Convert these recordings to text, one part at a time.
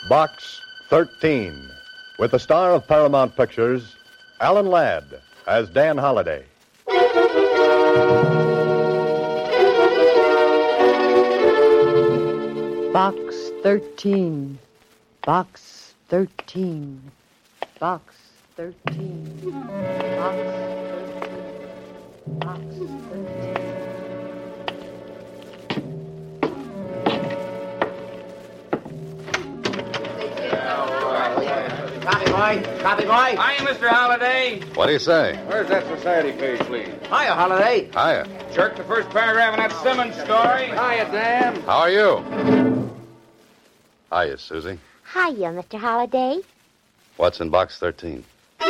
Box 13, with the star of Paramount Pictures, Alan Ladd, as Dan Holliday. Box 13. Box 13. Box 13. Box 13. Box 13. Copy, boy. Hiya, Mr. Holliday. What do you say? Where's that society page, please? Hiya, Holliday. Hiya. Jerk the first paragraph in that Simmons story. Hiya, Dan. How are you? Hiya, Susie. Hiya, Mr. Holliday. What's in box 13?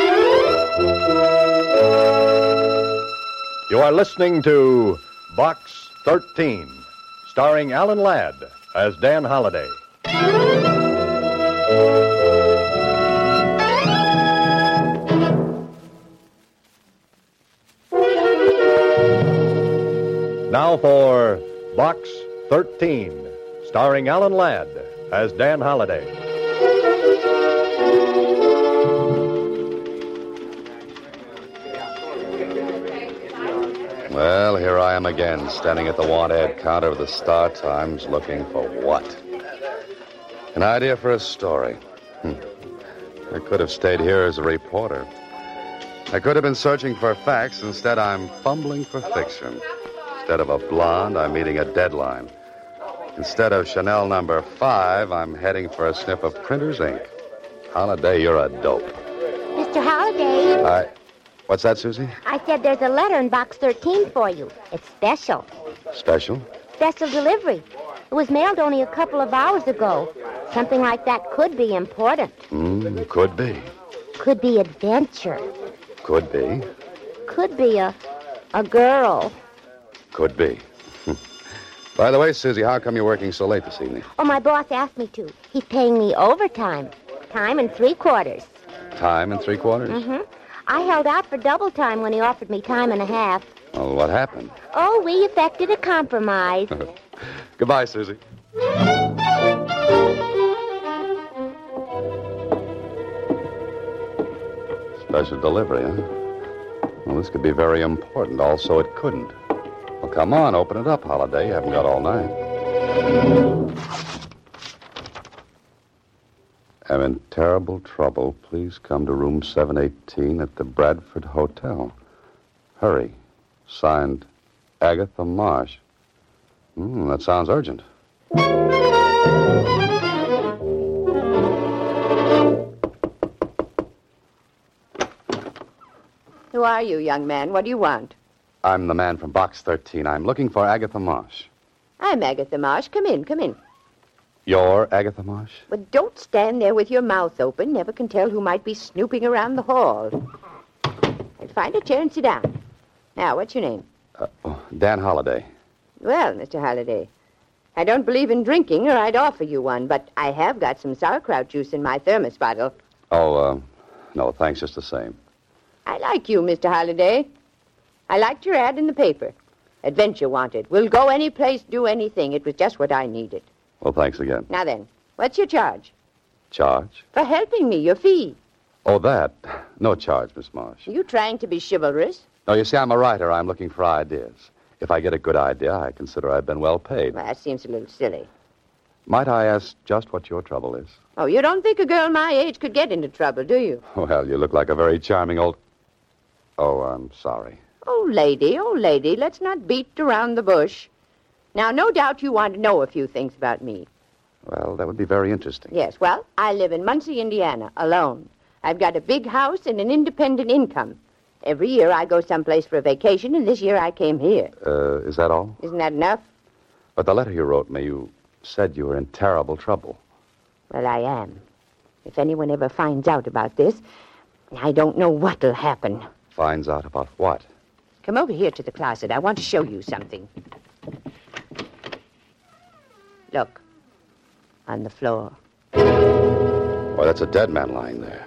You are listening to Box 13, starring Alan Ladd as Dan Holliday. Now for Box 13, starring Alan Ladd as Dan Holliday. Well, here I am again, standing at the want-ad counter of the Star Times, looking for what? An idea for a story. I could have stayed here as a reporter. I could have been searching for facts. Instead, I'm fumbling for fiction. Instead of a blonde, I'm meeting a deadline. Instead of Chanel number 5, I'm heading for a sniff of printer's ink. Holliday, you're a dope. Mr. Holliday. What's that, Susie? I said there's a letter in box 13 for you. It's special. Special? Special delivery. It was mailed only a couple of hours ago. Something like that could be important. Could be. Could be adventure. Could be. Could be a girl. Could be. By the way, Susie, how come you're working so late this evening? Oh, my boss asked me to. He's paying me overtime. Time and 3/4. Time and 3/4? Mm-hmm. I held out for double time when he offered me time and a half. Well, what happened? Oh, we effected a compromise. Goodbye, Susie. Special delivery, huh? Well, this could be very important. Also, it couldn't. Well, come on, open it up, Holliday. You haven't got all night. I'm in terrible trouble. Please come to room 718 at the Bradford Hotel. Hurry. Signed, Agatha Marsh. That sounds urgent. Who are you, young man? What do you want? I'm the man from Box 13. I'm looking for Agatha Marsh. I'm Agatha Marsh. Come in, come in. You're Agatha Marsh? But don't stand there with your mouth open. Never can tell who might be snooping around the hall. Find a chair and sit down. Now, what's your name? Dan Holliday. Well, Mr. Holliday, I don't believe in drinking, or I'd offer you one, but I have got some sauerkraut juice in my thermos bottle. No, thanks just the same. I like you, Mr. Holliday. I liked your ad in the paper. Adventure wanted. We'll go any place, do anything. It was just what I needed. Well, thanks again. Now then, what's your charge? Charge? For helping me, your fee. Oh, that. No charge, Miss Marsh. Are you trying to be chivalrous? No, you see, I'm a writer. I'm looking for ideas. If I get a good idea, I consider I've been well paid. Well, that seems a little silly. Might I ask just what your trouble is? Oh, you don't think a girl my age could get into trouble, do you? Well, you look like a very charming old... Oh, I'm sorry. Oh, lady, let's not beat around the bush. Now, no doubt you want to know a few things about me. Well, that would be very interesting. Yes, well, I live in Muncie, Indiana, alone. I've got a big house and an independent income. Every year I go someplace for a vacation, and this year I came here. Is that all? Isn't that enough? But the letter you wrote me, you said you were in terrible trouble. Well, I am. If anyone ever finds out about this, I don't know what'll happen. Finds out about what? Come over here to the closet. I want to show you something. Look. On the floor. Why, that's a dead man lying there.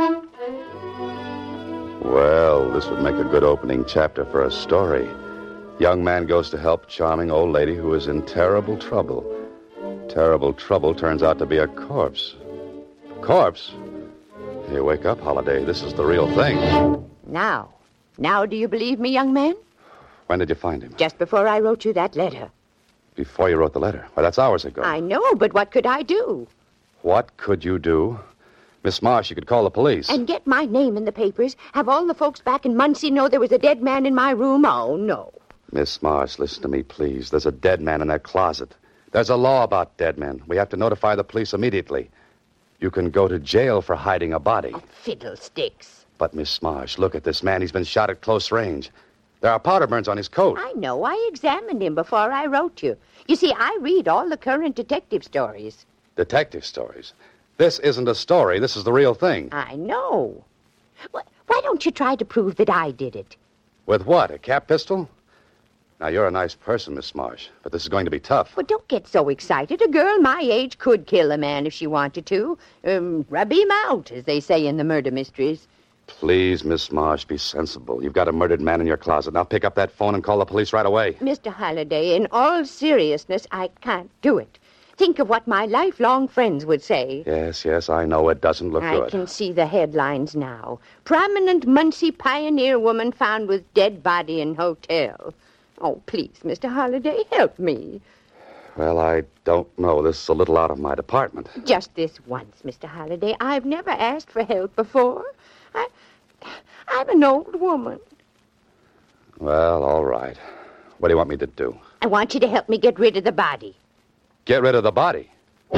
Well, this would make a good opening chapter for a story. Young man goes to help charming old lady who is in terrible trouble. Terrible trouble turns out to be a corpse. Corpse? Hey, wake up, Holiday. This is the real thing. Now do you believe me, young man? When did you find him? Just before I wrote you that letter. Before you wrote the letter. Why, that's hours ago. I know, but what could I do? What could you do? Miss Marsh, you could call the police. And get my name in the papers? Have all the folks back in Muncie know there was a dead man in my room? Oh, no. Miss Marsh, listen to me, please. There's a dead man in that closet. There's a law about dead men. We have to notify the police immediately. You can go to jail for hiding a body. Oh, fiddlesticks. But, Miss Marsh, look at this man. He's been shot at close range. There are powder burns on his coat. I know. I examined him before I wrote you. You see, I read all the current detective stories. Detective stories? This isn't a story. This is the real thing. I know. Why don't you try to prove that I did it? With what, a cap pistol? Now, you're a nice person, Miss Marsh, but this is going to be tough. Well, don't get so excited. A girl my age could kill a man if she wanted to. Rub him out, as they say in the murder mysteries. Please, Miss Marsh, be sensible. You've got a murdered man in your closet. Now pick up that phone and call the police right away. Mr. Holliday, in all seriousness, I can't do it. Think of what my lifelong friends would say. Yes, I know it doesn't look good. I can see the headlines now. Prominent Muncie pioneer woman found with dead body in hotel. Oh, please, Mr. Holliday, help me. Well, I don't know. This is a little out of my department. Just this once, Mr. Holliday. I've never asked for help before. I'm an old woman. Well, all right. What do you want me to do? I want you to help me get rid of the body. Get rid of the body?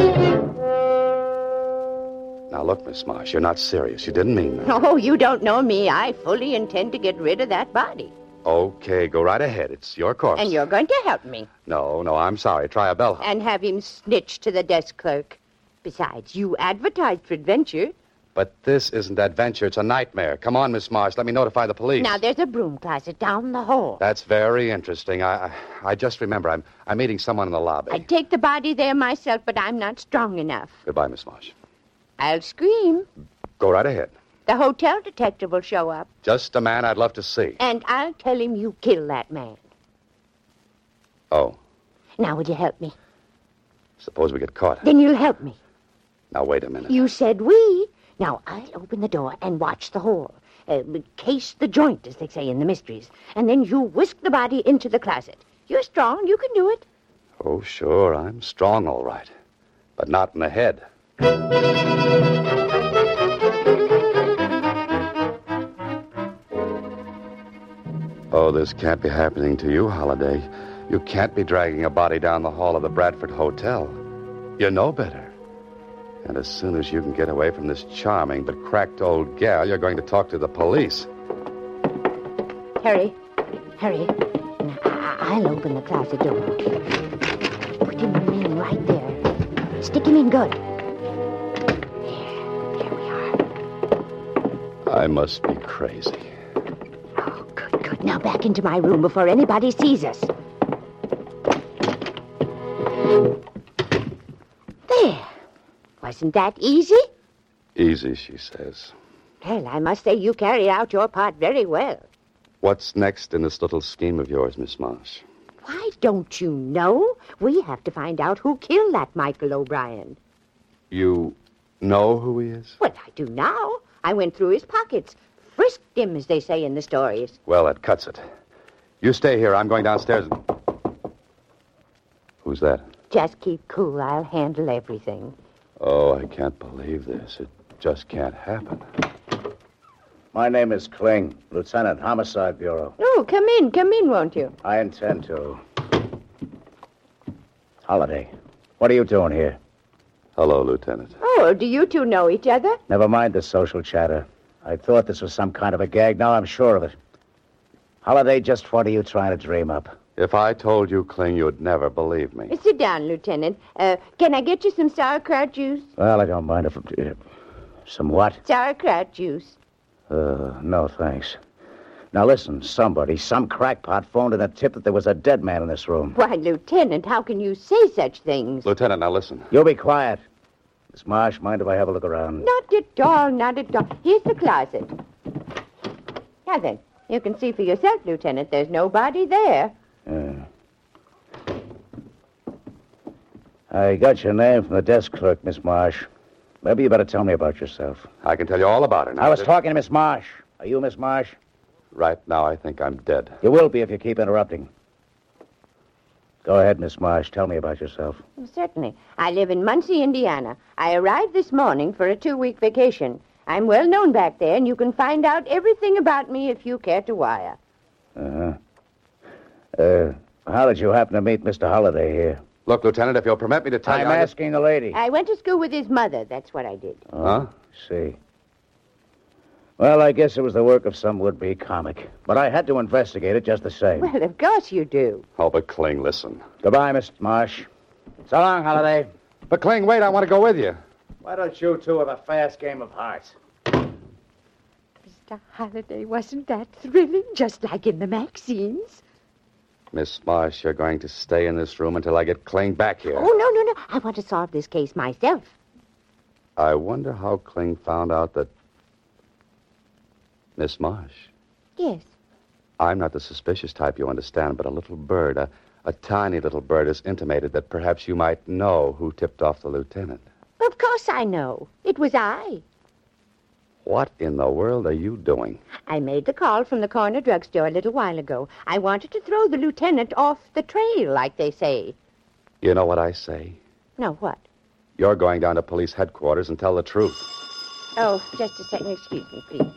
Now, look, Miss Marsh, you're not serious. You didn't mean that. Oh, you don't know me. I fully intend to get rid of that body. Okay, go right ahead. It's your corpse. And you're going to help me. No, I'm sorry. Try a bellhop. And have him snitch to the desk clerk. Besides, you advertised for adventure. But this isn't adventure. It's a nightmare. Come on, Miss Marsh. Let me notify the police. Now, there's a broom closet down the hall. That's very interesting. I just remember I'm meeting someone in the lobby. I'd take the body there myself, but I'm not strong enough. Goodbye, Miss Marsh. I'll scream. Go right ahead. The hotel detective will show up. Just a man I'd love to see. And I'll tell him you killed that man. Oh. Now, will you help me? Suppose we get caught. Then you'll help me. Now, wait a minute. You said we. Now, I'll open the door and watch the hole. Case the joint, as they say in the mysteries. And then you whisk the body into the closet. You're strong. You can do it. Oh, sure. I'm strong, all right. But not in the head. Oh, this can't be happening to you, Holiday. You can't be dragging a body down the hall of the Bradford Hotel. You know better. And as soon as you can get away from this charming but cracked old gal, you're going to talk to the police. Hurry. Now, I'll open the closet door. Put him in right there. Stick him in good. There we are. I must be crazy. Oh, good. Now back into my room before anybody sees us. There. Wasn't that easy? Easy, she says. Well, I must say you carried out your part very well. What's next in this little scheme of yours, Miss Marsh? Why, don't you know? We have to find out who killed that Michael O'Brien. You know who he is? Well, I do now. I went through his pockets. Frisked him, as they say in the stories. Well, that cuts it. You stay here. I'm going downstairs and... Who's that? Just keep cool. I'll handle everything. Oh, I can't believe this. It just can't happen. My name is Kling, Lieutenant, Homicide Bureau. Oh, come in, won't you? I intend to. Holiday, what are you doing here? Hello, Lieutenant. Oh, do you two know each other? Never mind the social chatter. I thought this was some kind of a gag. Now I'm sure of it. Holiday, just what are you trying to dream up? If I told you, Kling, you'd never believe me. Sit down, Lieutenant. Can I get you some sauerkraut juice? Well, I don't mind if... some what? Sauerkraut juice. No, thanks. Now, listen, some crackpot phoned in a tip that there was a dead man in this room. Why, Lieutenant, how can you say such things? Lieutenant, now listen. You be quiet. Miss Marsh, mind if I have a look around? Not at all. Here's the closet. Now then, you can see for yourself, Lieutenant, there's nobody there. I got your name from the desk clerk, Miss Marsh. Maybe you better tell me about yourself. I can tell you all about it now. I was talking to Miss Marsh. Are you Miss Marsh? Right now, I think I'm dead. You will be if you keep interrupting. Go ahead, Miss Marsh. Tell me about yourself. Certainly. I live in Muncie, Indiana. I arrived this morning for a 2-week vacation. I'm well known back there, and you can find out everything about me if you care to wire. How did you happen to meet Mr. Holliday here? Look, Lieutenant, if you'll permit me to tell you... I'm asking the lady. I went to school with his mother. That's what I did. Huh? See. Well, I guess it was the work of some would-be comic. But I had to investigate it just the same. Well, of course you do. Oh, but Kling, listen. Goodbye, Miss Marsh. So long, Holliday. But Kling, wait, I want to go with you. Why don't you two have a fast game of hearts? Mr. Holliday, wasn't that thrilling? Just like in the magazines. Miss Marsh, you're going to stay in this room until I get Kling back here. Oh, no. I want to solve this case myself. I wonder how Kling found out that... Miss Marsh, Yes. I'm not the suspicious type, you understand, but a little bird, a tiny little bird, has intimated that perhaps you might know who tipped off the lieutenant. Of course I know. It was I. What in the world are you doing? I made the call from the corner drugstore a little while ago. I wanted to throw the lieutenant off the trail, like they say. You know what I say? No, what? You're going down to police headquarters and tell the truth. Oh, just a second. Excuse me, please.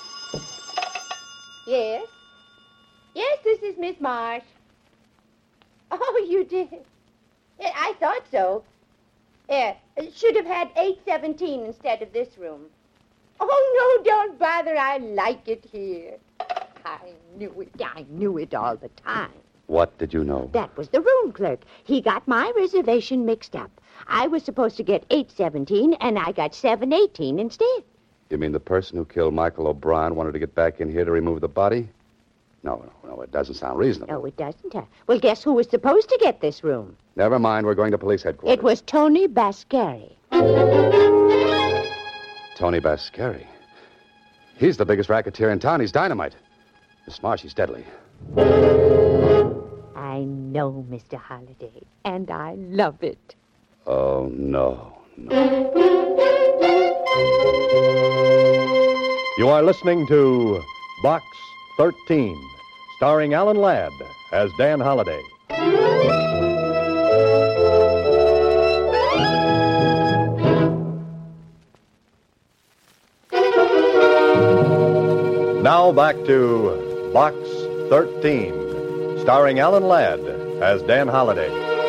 Yes? Yes, this is Miss Marsh. Oh, you did? Yeah, I thought so. Yeah, should have had 817 instead of this room. Oh, no, don't bother. I like it here. I knew it all the time. What did you know? That was the room clerk. He got my reservation mixed up. I was supposed to get 817, and I got 718 instead. You mean the person who killed Michael O'Brien wanted to get back in here to remove the body? No, it doesn't sound reasonable. Oh, it doesn't? Well, guess who was supposed to get this room? Never mind, we're going to police headquarters. It was Tony Bascari. Tony Bascari. He's the biggest racketeer in town. He's dynamite. Miss Marsh, he's deadly. I know, Mr. Holliday, and I love it. Oh, no. You are listening to Box 13, starring Alan Ladd as Dan Holliday. Now back to Box 13, starring Alan Ladd as Dan Holliday.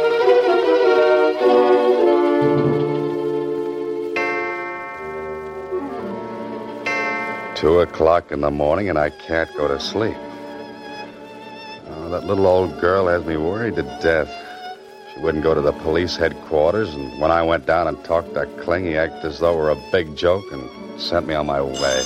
Two o'clock in the morning, and I can't go to sleep. Oh, that little old girl has me worried to death. She wouldn't go to the police headquarters, and when I went down and talked to Kling, he acted as though it were a big joke and sent me on my way.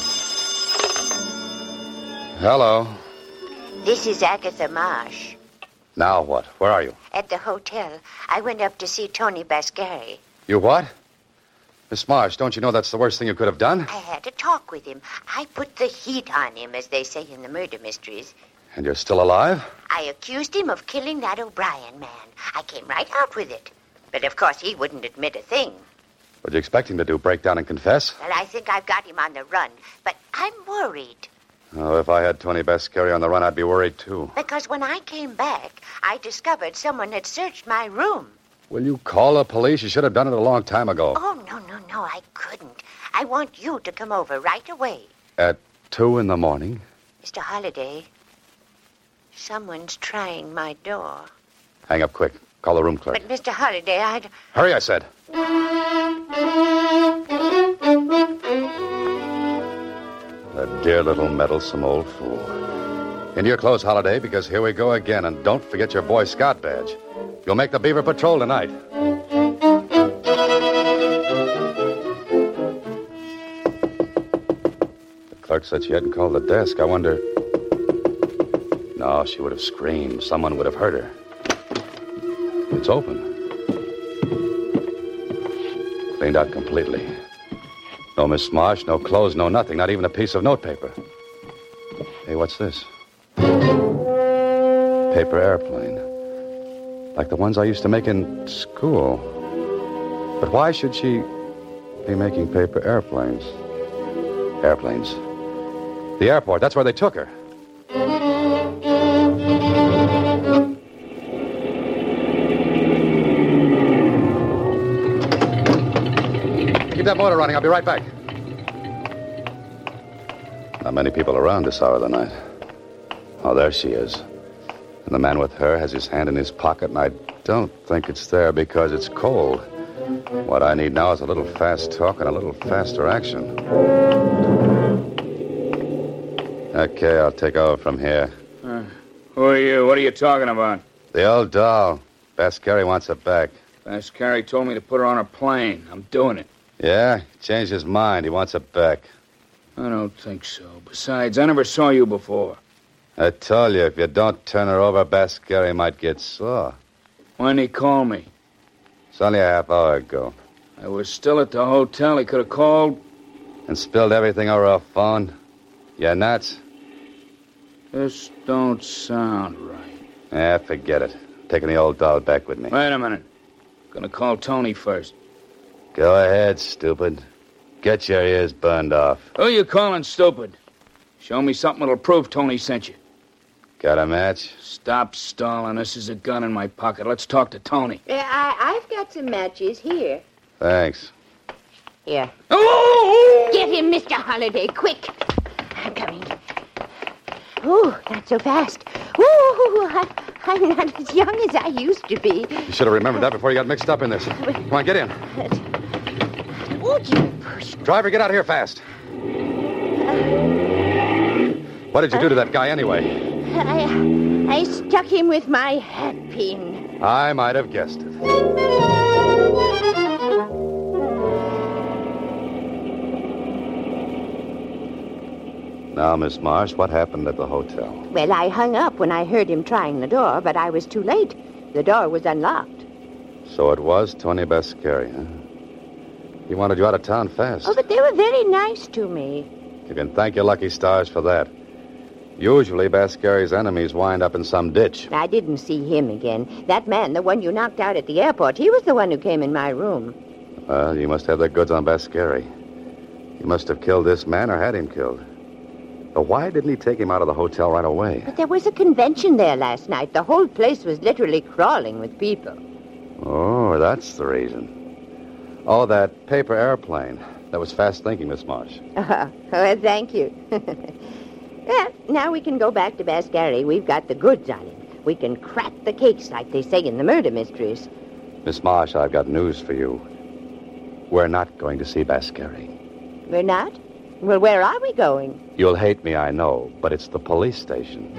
Hello. This is Agatha Marsh. Now what? Where are you? At the hotel. I went up to see Tony Bascari. You what? Miss Marsh, don't you know that's the worst thing you could have done? I had a talk with him. I put the heat on him, as they say in the murder mysteries. And you're still alive? I accused him of killing that O'Brien man. I came right out with it. But, of course, he wouldn't admit a thing. What'd you expect him to do, break down and confess? Well, I think I've got him on the run. But I'm worried. Oh, if I had Tony Bascari on the run, I'd be worried, too. Because when I came back, I discovered someone had searched my room. Will you call the police? You should have done it a long time ago. Oh, no, I couldn't. I want you to come over right away. At 2 in the morning? Mr. Holliday, someone's trying my door. Hang up quick. Call the room clerk. But, Mr. Holliday, Hurry, I said. The dear little meddlesome old fool. Into your clothes, Holliday, because here we go again. And don't forget your Boy Scout badge. You'll make the Beaver Patrol tonight. The clerk said she hadn't called the desk. I wonder... No, she would have screamed. Someone would have heard her. It's open. Cleaned out completely. No Miss Marsh, no clothes, no nothing. Not even a piece of notepaper. Hey, what's this? Paper airplane. Like the ones I used to make in school. But why should she be making paper airplanes? Airplanes. The airport, that's where they took her. Keep that motor running. I'll be right back. Not many people around this hour of the night. Oh, there she is. And the man with her has his hand in his pocket, and I don't think it's there because it's cold. What I need now is a little fast talk and a little faster action. Okay, I'll take over from here. Who are you? What are you talking about? The old doll. Bascari wants her back. Bascari told me to put her on a plane. I'm doing it. Yeah? He changed his mind. He wants her back. I don't think so. Besides, I never saw you before. I told you, if you don't turn her over, Bascari might get sore. When he called me? It's only a half hour ago. I was still at the hotel. He could have called. And spilled everything over our phone. You nuts? This don't sound right. Forget it. Taking the old doll back with me. Wait a minute. Gonna call Tony first. Go ahead, stupid. Get your ears burned off. Who you calling stupid? Show me something that'll prove Tony sent you. Got a match? Stop stalling. This is a gun in my pocket. Let's talk to Tony. I've got some matches here. Thanks. Here. Oh! Get him, Mr. Holliday, quick. I'm coming. Oh, not so fast. Ooh, I'm not as young as I used to be. You should have remembered that before you got mixed up in this. Come on, get in. Oh, you push. Driver, get out of here fast. What did you do to that guy anyway? I stuck him with my hat pin. I might have guessed it. Now, Miss Marsh, what happened at the hotel? Well, I hung up when I heard him trying the door, but I was too late. The door was unlocked. So it was Tony Bascari, huh? He wanted you out of town fast. Oh, but they were very nice to me. You can thank your lucky stars for that. Usually, Bascari's enemies wind up in some ditch. I didn't see him again. That man, the one you knocked out at the airport, he was the one who came in my room. Well, you must have the goods on Bascari. You must have killed this man or had him killed. But why didn't he take him out of the hotel right away? But there was a convention there last night. The whole place was literally crawling with people. Oh, that's the reason. Oh, that paper airplane. That was fast thinking, Miss Marsh. Well, thank you. Well, now we can go back to Bascari. We've got the goods on him. We can crack the cakes, like they say in the murder mysteries. Miss Marsh, I've got news for you. We're not going to see Bascari. We're not? Well, where are we going? You'll hate me, I know, but it's the police station.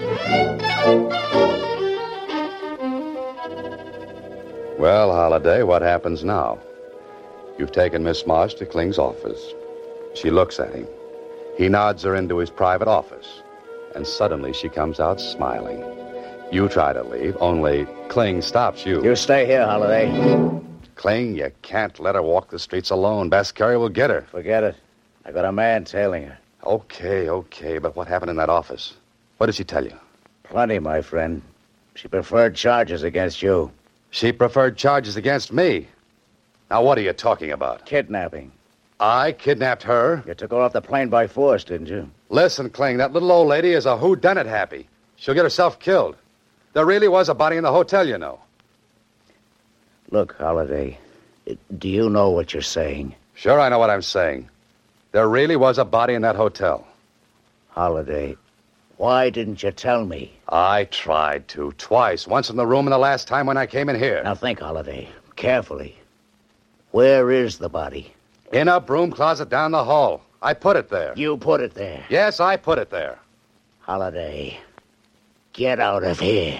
Well, Holliday, what happens now? You've taken Miss Marsh to Kling's office. She looks at him. He nods her into his private office. And suddenly she comes out smiling. You try to leave, only Kling stops you. You stay here, Holliday. Kling, you can't let her walk the streets alone. Bascari will get her. Forget it. I got a man tailing her. Okay, but what happened in that office? What did she tell you? Plenty, my friend. She preferred charges against you. She preferred charges against me. Now, what are you talking about? Kidnapping. I kidnapped her? You took her off the plane by force, didn't you? Listen, Kling, that little old lady is a whodunit happy. She'll get herself killed. There really was a body in the hotel, you know. Look, Holliday, do you know what you're saying? Sure, I know what I'm saying. There really was a body in that hotel. Holliday, why didn't you tell me? I tried to, twice. Once in the room and the last time when I came in here. Now think, Holliday, carefully. Where is the body? In a broom closet down the hall. I put it there. You put it there. Yes, I put it there. Holliday, get out of here.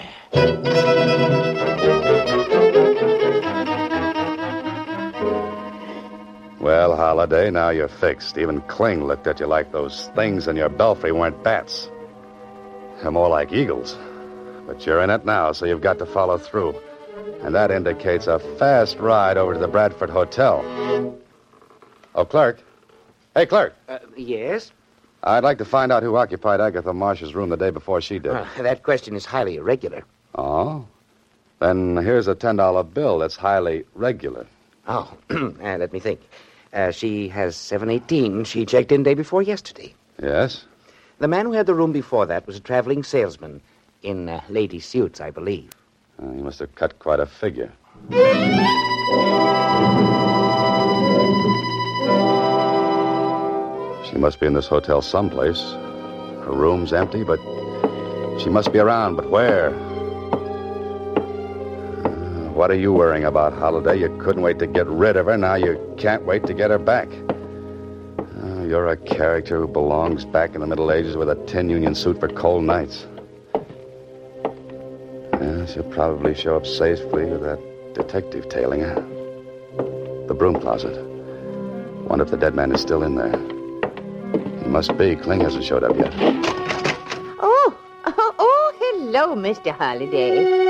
Well, Holliday, now you're fixed. Even Kling looked at you like those things in your belfry weren't bats. They're more like eagles. But you're in it now, so you've got to follow through. And that indicates a fast ride over to the Bradford Hotel. Oh, clerk. Hey, clerk. Yes? I'd like to find out who occupied Agatha Marsh's room the day before she did. That question is highly irregular. Oh? Then here's a $10 bill that's highly regular. Oh, let me think. She has 718. She checked in day before yesterday. Yes? The man who had the room before that was a traveling salesman in lady suits, I believe. He must have cut quite a figure. She must be in this hotel someplace. Her room's empty, but she must be around. But where? What are you worrying about, Holiday? You couldn't wait to get rid of her. Now you can't wait to get her back. Oh, you're a character who belongs back in the Middle Ages with a tin union suit for cold nights. Yeah, she'll probably show up safely with that detective tailing her. The broom closet. Wonder if the dead man is still in there. He must be. Kling hasn't showed up yet. Oh, hello, Mr. Holliday.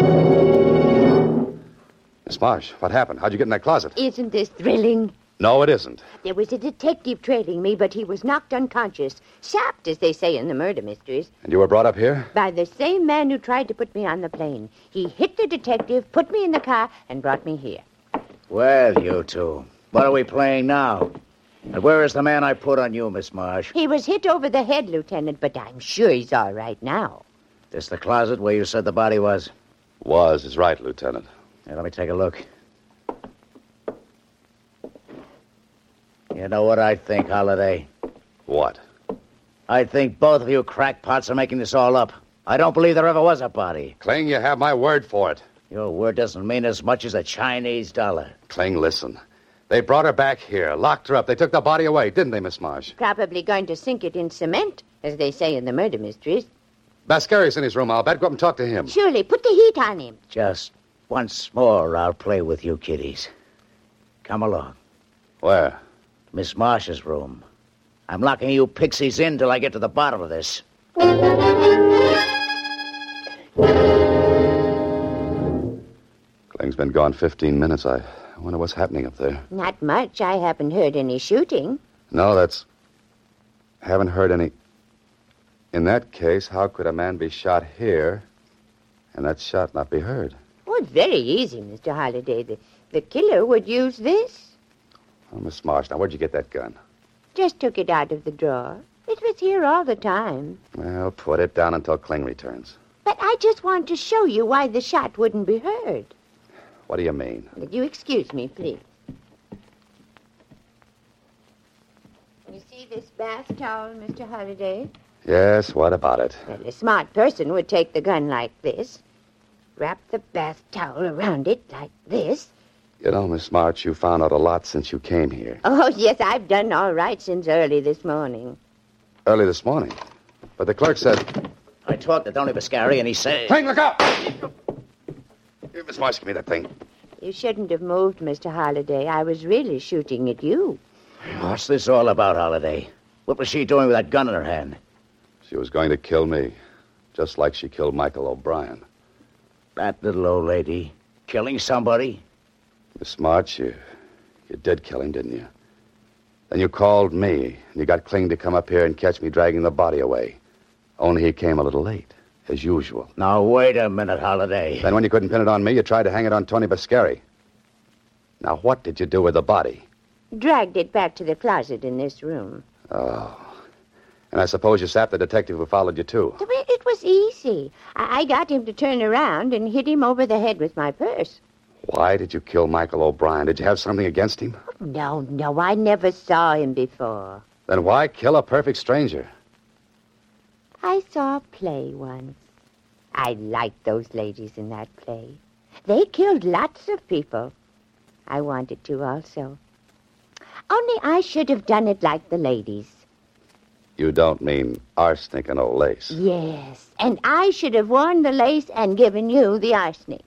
Miss Marsh, what happened? How'd you get in that closet? Isn't this thrilling? No, it isn't. There was a detective trailing me, but he was knocked unconscious. Sapped, as they say in the murder mysteries. And you were brought up here? By the same man who tried to put me on the plane. He hit the detective, put me in the car, and brought me here. Well, you two, what are we playing now? And where is the man I put on you, Miss Marsh? He was hit over the head, Lieutenant, but I'm sure he's all right now. This the closet where you said the body was? Was is right, Lieutenant. Here, let me take a look. You know what I think, Holiday? What? I think both of you crackpots are making this all up. I don't believe there ever was a body. Kling, you have my word for it. Your word doesn't mean as much as a Chinese dollar. Kling, listen. They brought her back here, locked her up. They took the body away, didn't they, Miss Marsh? Probably going to sink it in cement, as they say in the murder mysteries. Bascari's in his room, I'll bet. Go up and talk to him. Surely, put the heat on him. Just once more, I'll play with you kiddies. Come along. Where? Miss Marsh's room. I'm locking you pixies in till I get to the bottom of this. Kling's been gone 15 minutes. I wonder what's happening up there. Not much. I haven't heard any shooting. No, haven't heard any. In that case, how could a man be shot here and that shot not be heard? Oh, it's very easy, Mr. Holliday. The killer would use this. Oh, Miss Marsh, now where'd you get that gun? Just took it out of the drawer. It was here all the time. Well, put it down until Kling returns. But I just want to show you why the shot wouldn't be heard. What do you mean? Would you excuse me, please? You see this bath towel, Mr. Holliday? Yes, what about it? Well, a smart person would take the gun like this, wrap the bath towel around it like this. You know, Miss March, you found out a lot since you came here. Oh, yes, I've done all right since early this morning. Early this morning? But the clerk said... I talked to Tony Bascari, and he said... Kling, look out! Here, Miss March, give me that thing. You shouldn't have moved, Mr. Holliday. I was really shooting at you. What's this all about, Holiday? What was she doing with that gun in her hand? She was going to kill me, just like she killed Michael O'Brien. That little old lady killing somebody? Miss March, you did kill him, didn't you? Then you called me, and you got Kling to come up here and catch me dragging the body away. Only he came a little late, as usual. Now, wait a minute, Holiday. Then when you couldn't pin it on me, you tried to hang it on Tony Bascari. Now, what did you do with the body? Dragged it back to the closet in this room. Oh. And I suppose you sapped the detective who followed you, too. It was easy. I got him to turn around and hit him over the head with my purse. Why did you kill Michael O'Brien? Did you have something against him? No, I never saw him before. Then why kill a perfect stranger? I saw a play once. I liked those ladies in that play. They killed lots of people. I wanted to also. Only I should have done it like the ladies. You don't mean arsenic and old lace. Yes, and I should have worn the lace and given you the arsenic.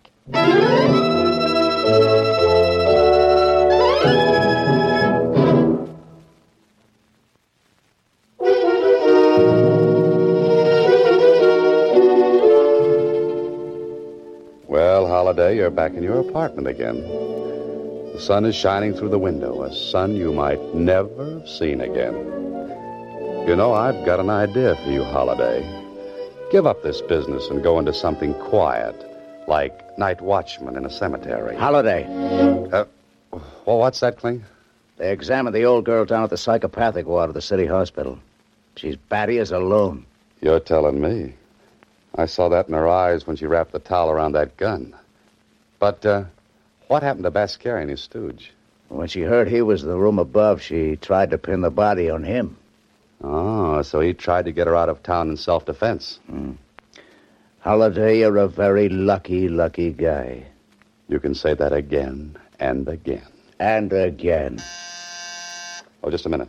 Well, Holiday, you're back in your apartment again. The sun is shining through the window, a sun you might never have seen again. You know, I've got an idea for you, Holiday. Give up this business and go into something quiet, like night watchman in a cemetery. Holiday. Well, what's that, Kling? They examined the old girl down at the psychopathic ward of the city hospital. She's batty as a loon. You're telling me. I saw that in her eyes when she wrapped the towel around that gun. But, what happened to Bascari and his stooge? When she heard he was in the room above, she tried to pin the body on him. Oh, so he tried to get her out of town in self-defense. Holliday, you're a very lucky, lucky guy. You can say that again and again. And again. Oh, just a minute.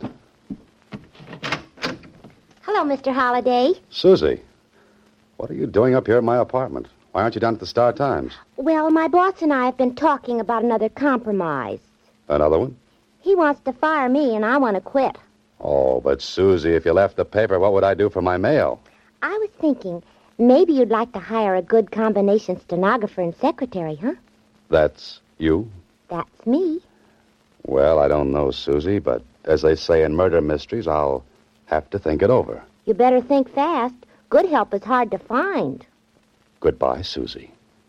Hello, Mr. Holliday. Susie, what are you doing up here at my apartment? Why aren't you down at the Star Times? Well, my boss and I have been talking about another compromise. Another one? He wants to fire me, and I want to quit. Oh, but Susie, if you left the paper, what would I do for my mail? I was thinking maybe you'd like to hire a good combination stenographer and secretary, huh? That's you? That's me. Well, I don't know, Susie, but as they say in murder mysteries, I'll have to think it over. You better think fast. Good help is hard to find. Goodbye, Susie.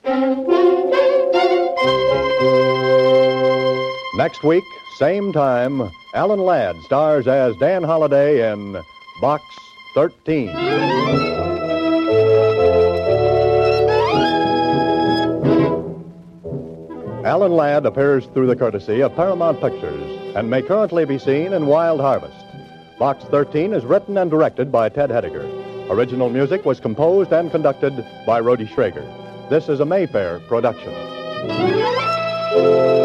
Next week, same time, Alan Ladd stars as Dan Holliday in Box 13. Alan Ladd appears through the courtesy of Paramount Pictures and may currently be seen in Wild Harvest. Box 13 is written and directed by Ted Hediger. Original music was composed and conducted by Rhodey Schrager. This is a Mayfair production.